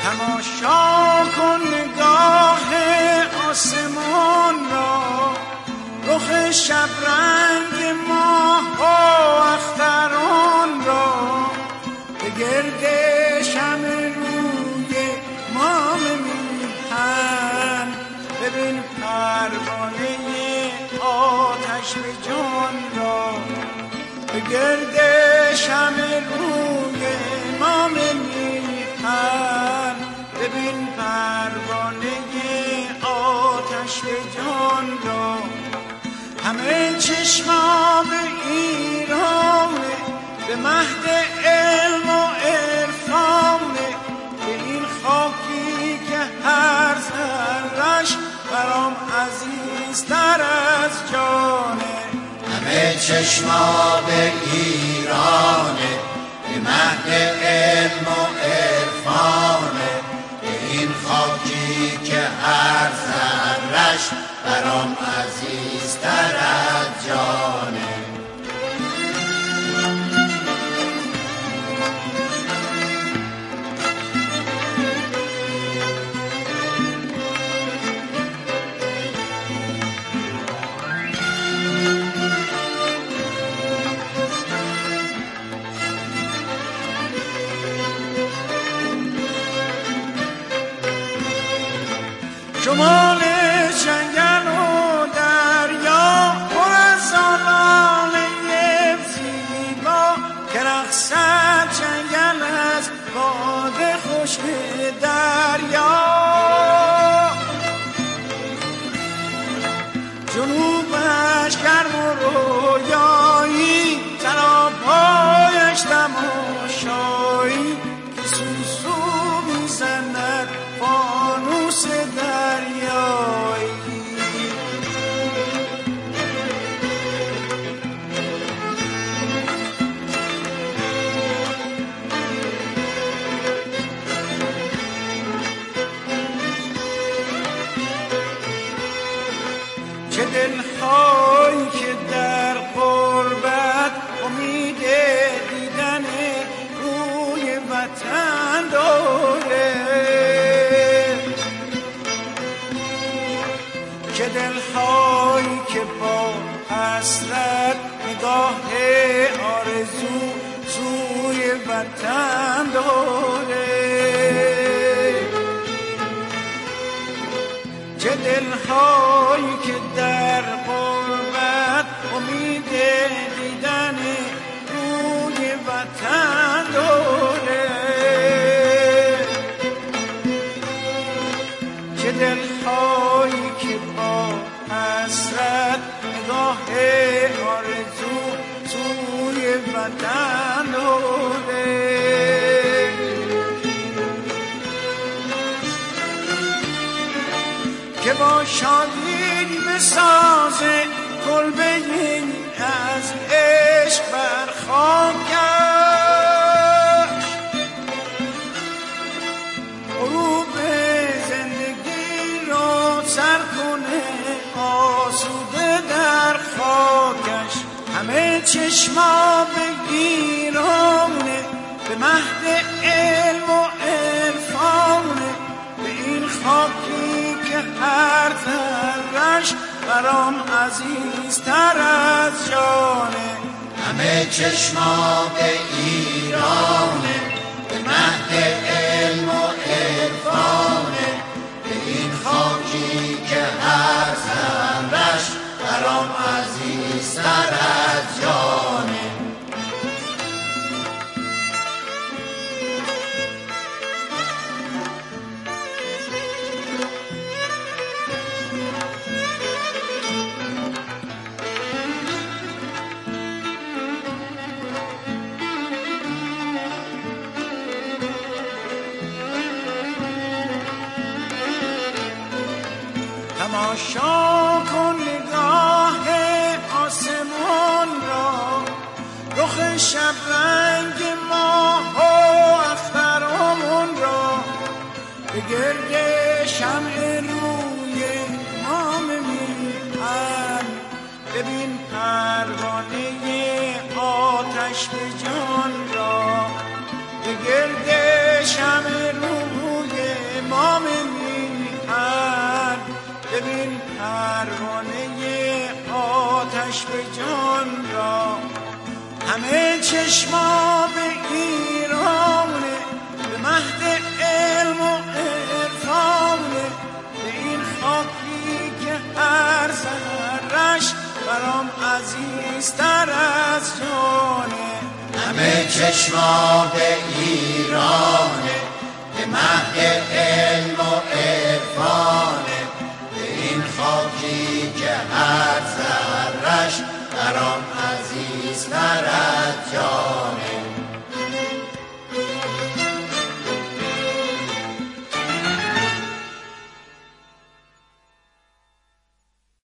تماشا کن نگاه آسمان را، رخ شبرنگ ماه و اختران را، به گرد شمع روی ماه میهن ببین پروانه آتش به جان را، به گرد شمع روی ماه میهن ببین پروانه آتش به جان را. همه چشما به ایرانه، به مهد علم و عرفانه، به این خاکی که هر ذره‌اش برام عزیزتر از جانه. همه چشما به ایرانه، به مهد علم و عرفانه، به این خاکی که هر ذره‌اش برام عزیزتر از جانه. شمال جنگل و دریا پر از آلاله زیبا، که رقصد جنگل از باد خشک دریا. جنوبش گرم و رویایی، سراپایش تماشایی، که سوسو میزند فانوس دریایی. چه دلهایی که در غربت امید دیدن روی وطن داره، چه دلهایی که با حسرت نگاه آرزو سوی وطن داره، چه دلهایی که در غربت امید دیدن روی وطن داره، چه دلهایی که با حسرت نگاه آرزو سوی وطن داره. که با شادی بسازه کلبه از عشق بر خاکش، غروب زندگی رو سر کنه آسوده در خاکش. همه چشما به ایرانه، به مهد علم و عرفانه، به این خاکی که هر ذره‌اش برام عزیزتر از جانه. همه چشما به ایرانه، به مهد علم و عرفانه، به این خاکی که هر ذره‌اش برام عزیزتر از جانه. تماشا کن نگاه آسمان را، رخ شبرنگ ماه و اختران را، به گرد شمع روی ماه میهن ببین پروانه آتش به جان را، به گرد شمع روی این پروانه آتش به جان را. همه چشما به ایرانه، به مهد علم و عرفانه، به این خاکی که هر ذره‌اش برام عزیزتر از جانه. همه چشما به ایرانه، به مهد